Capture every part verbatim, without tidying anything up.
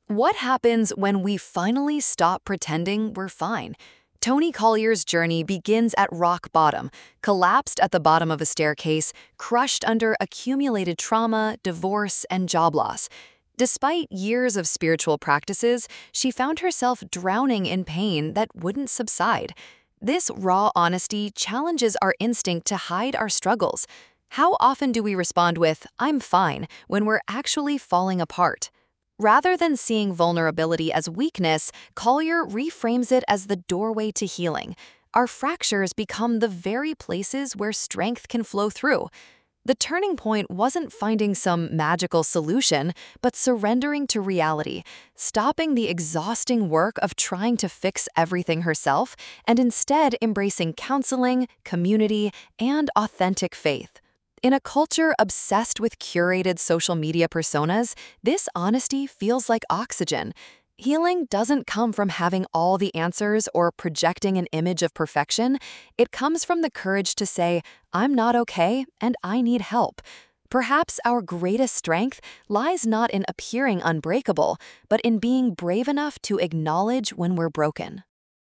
What happens when we finally stop pretending we're fine? Tony Collier's journey begins at rock bottom, collapsed at the bottom of a staircase, crushed under accumulated trauma, divorce, and job loss. Despite years of spiritual practices, she found herself drowning in pain that wouldn't subside. This raw honesty challenges our instinct to hide our struggles. How often do we respond with, "I'm fine," when we're actually falling apart? Rather than seeing vulnerability as weakness, Collier reframes it as the doorway to healing. Our fractures become the very places where strength can flow through. The turning point wasn't finding some magical solution, but surrendering to reality, stopping the exhausting work of trying to fix everything herself, and instead embracing counseling, community, and authentic faith. In a culture obsessed with curated social media personas, this honesty feels like oxygen. Healing doesn't come from having all the answers or projecting an image of perfection. It comes from the courage to say, "I'm not okay and I need help." Perhaps our greatest strength lies not in appearing unbreakable, but in being brave enough to acknowledge when we're broken.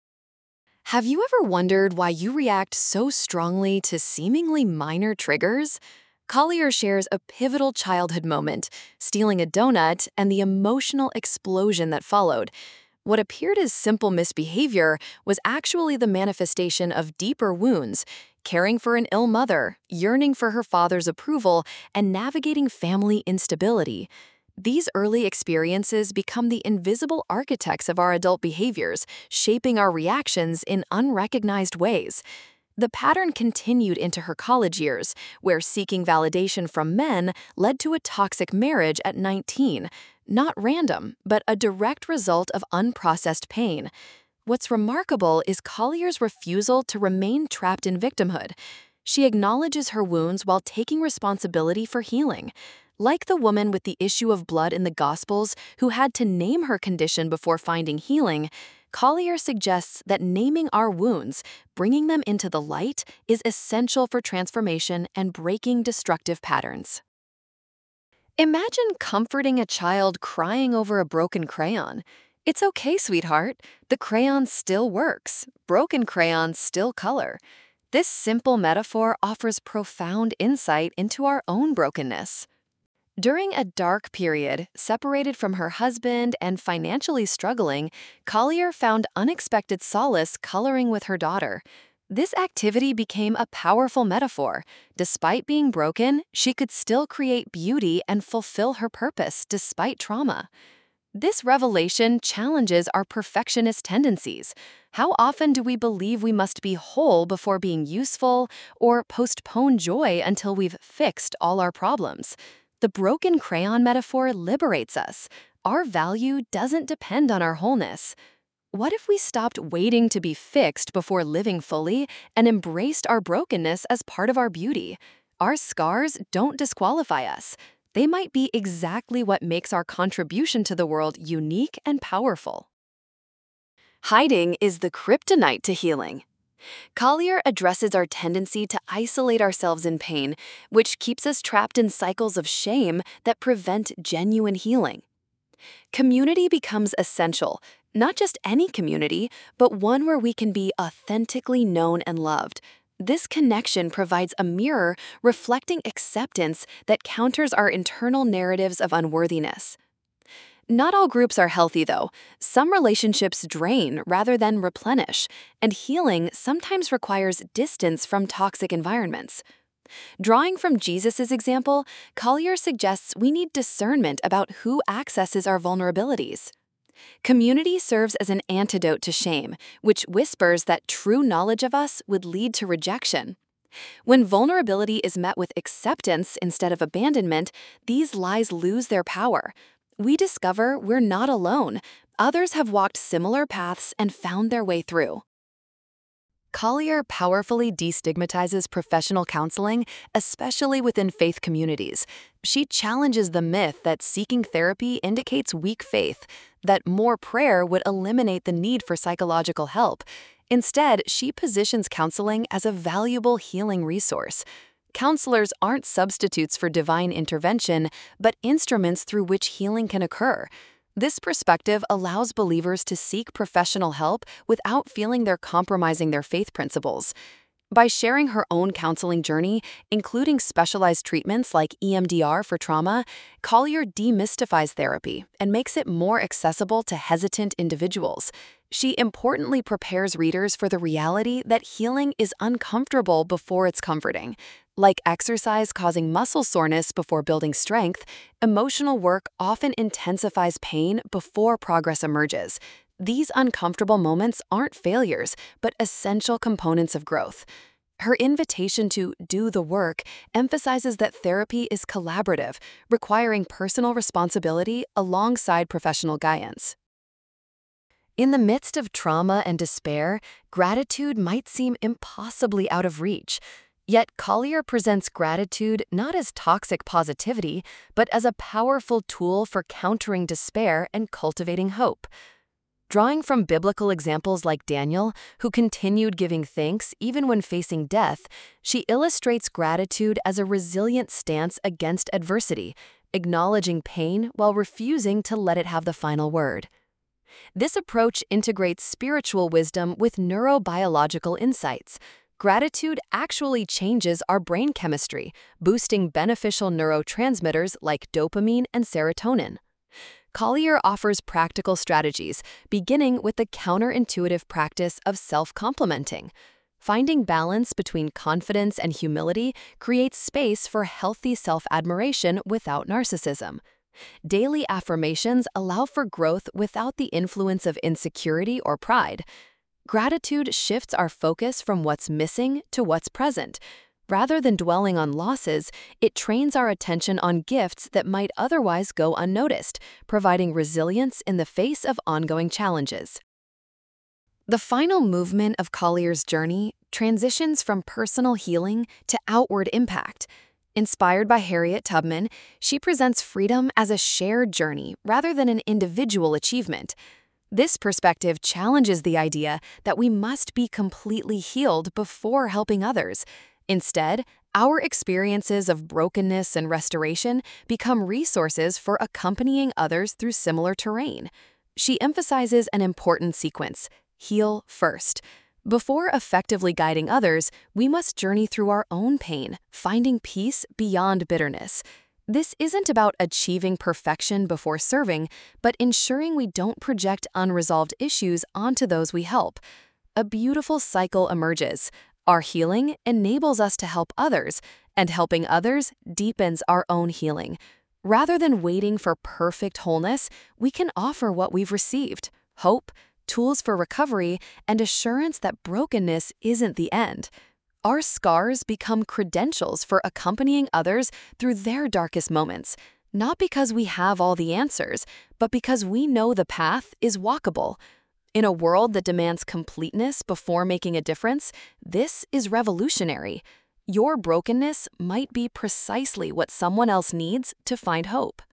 Have you ever wondered why you react so strongly to seemingly minor triggers? Collier shares a pivotal childhood moment, stealing a donut, and the emotional explosion that followed. What appeared as simple misbehavior was actually the manifestation of deeper wounds, caring for an ill mother, yearning for her father's approval, and navigating family instability. These early experiences become the invisible architects of our adult behaviors, shaping our reactions in unrecognized ways. The pattern continued into her college years, where seeking validation from men led to a toxic marriage at nineteen. Not random, but a direct result of unprocessed pain. What's remarkable is Collier's refusal to remain trapped in victimhood. She acknowledges her wounds while taking responsibility for healing. Like the woman with the issue of blood in the Gospels who had to name her condition before finding healing, Collier suggests that naming our wounds, bringing them into the light, is essential for transformation and breaking destructive patterns. Imagine comforting a child crying over a broken crayon. "It's okay, sweetheart. The crayon still works. Broken crayons still color." This simple metaphor offers profound insight into our own brokenness. During a dark period, separated from her husband and financially struggling, Collier found unexpected solace coloring with her daughter. This activity became a powerful metaphor. Despite being broken, she could still create beauty and fulfill her purpose despite trauma. This revelation challenges our perfectionist tendencies. How often do we believe we must be whole before being useful, or postpone joy until we've fixed all our problems? The broken crayon metaphor liberates us. Our value doesn't depend on our wholeness. What if we stopped waiting to be fixed before living fully and embraced our brokenness as part of our beauty? Our scars don't disqualify us. They might be exactly what makes our contribution to the world unique and powerful. Hiding is the kryptonite to healing. Collier addresses our tendency to isolate ourselves in pain, which keeps us trapped in cycles of shame that prevent genuine healing. Community becomes essential, not just any community, but one where we can be authentically known and loved. This connection provides a mirror reflecting acceptance that counters our internal narratives of unworthiness. Not all groups are healthy, though. Some relationships drain rather than replenish, and healing sometimes requires distance from toxic environments. Drawing from Jesus' example, Collier suggests we need discernment about who accesses our vulnerabilities. Community serves as an antidote to shame, which whispers that true knowledge of us would lead to rejection. When vulnerability is met with acceptance instead of abandonment, these lies lose their power. We discover we're not alone. Others have walked similar paths and found their way through. Collier powerfully destigmatizes professional counseling, especially within faith communities. She challenges the myth that seeking therapy indicates weak faith, that more prayer would eliminate the need for psychological help. Instead, she positions counseling as a valuable healing resource. Counselors aren't substitutes for divine intervention, but instruments through which healing can occur. This perspective allows believers to seek professional help without feeling they're compromising their faith principles. By sharing her own counseling journey, including specialized treatments like E M D R for trauma, Collier demystifies therapy and makes it more accessible to hesitant individuals. She importantly prepares readers for the reality that healing is uncomfortable before it's comforting. Like exercise causing muscle soreness before building strength, emotional work often intensifies pain before progress emerges. These uncomfortable moments aren't failures, but essential components of growth. Her invitation to do the work emphasizes that therapy is collaborative, requiring personal responsibility alongside professional guidance. In the midst of trauma and despair, gratitude might seem impossibly out of reach. Yet Collier presents gratitude not as toxic positivity, but as a powerful tool for countering despair and cultivating hope. Drawing from biblical examples like Daniel, who continued giving thanks even when facing death, she illustrates gratitude as a resilient stance against adversity, acknowledging pain while refusing to let it have the final word. This approach integrates spiritual wisdom with neurobiological insights. Gratitude actually changes our brain chemistry, boosting beneficial neurotransmitters like dopamine and serotonin. Collier offers practical strategies, beginning with the counterintuitive practice of self-complimenting. Finding balance between confidence and humility creates space for healthy self-admiration without narcissism. Daily affirmations allow for growth without the influence of insecurity or pride. Gratitude shifts our focus from what's missing to what's present. Rather than dwelling on losses, it trains our attention on gifts that might otherwise go unnoticed, providing resilience in the face of ongoing challenges. The final movement of Collier's journey transitions from personal healing to outward impact. Inspired by Harriet Tubman, she presents freedom as a shared journey rather than an individual achievement. This perspective challenges the idea that we must be completely healed before helping others. Instead, our experiences of brokenness and restoration become resources for accompanying others through similar terrain. She emphasizes an important sequence: heal first. Before effectively guiding others, we must journey through our own pain, finding peace beyond bitterness. This isn't about achieving perfection before serving, but ensuring we don't project unresolved issues onto those we help. A beautiful cycle emerges. Our healing enables us to help others, and helping others deepens our own healing. Rather than waiting for perfect wholeness, we can offer what we've received: hope, tools for recovery, and assurance that brokenness isn't the end. Our scars become credentials for accompanying others through their darkest moments, not because we have all the answers, but because we know the path is walkable. In a world that demands completeness before making a difference, this is revolutionary. Your brokenness might be precisely what someone else needs to find hope.